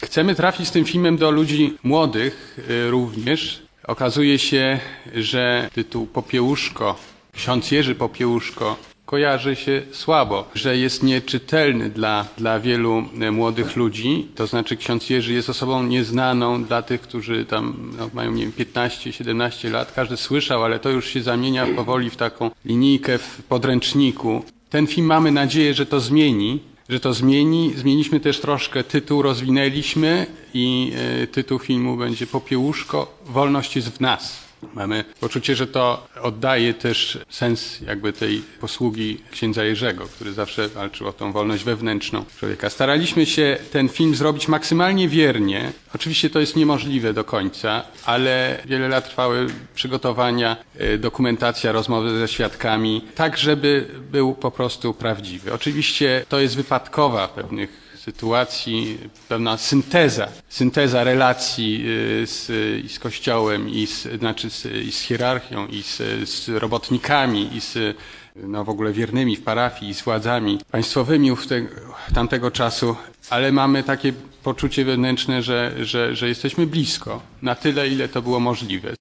Chcemy trafić z tym filmem do ludzi młodych również. Okazuje się, że tytuł Popiełuszko, ksiądz Jerzy Popiełuszko, kojarzy się słabo, że jest nieczytelny dla wielu młodych ludzi. To znaczy ksiądz Jerzy jest osobą nieznaną dla tych, którzy tam mają, nie wiem, 15-17 lat. Każdy słyszał, ale to już się zamienia powoli w taką linijkę w podręczniku. Ten film, mamy nadzieję, że to zmieni. Zmieniliśmy też troszkę tytuł, rozwinęliśmy i tytuł filmu będzie Popiełuszko, wolność jest w nas. Mamy poczucie, że to oddaje też sens jakby tej posługi księdza Jerzego, który zawsze walczył o tą wolność wewnętrzną człowieka. Staraliśmy się ten film zrobić maksymalnie wiernie. Oczywiście to jest niemożliwe do końca, ale wiele lat trwały przygotowania, dokumentacja, rozmowy ze świadkami, tak żeby był po prostu prawdziwy. Oczywiście to jest wypadkowa pewnych sytuacji, pewna synteza relacji z Kościołem i z hierarchią, i z robotnikami, i z w ogóle wiernymi w parafii, i z władzami państwowymi tamtego czasu, ale mamy takie poczucie wewnętrzne, że jesteśmy blisko, na tyle, ile to było możliwe.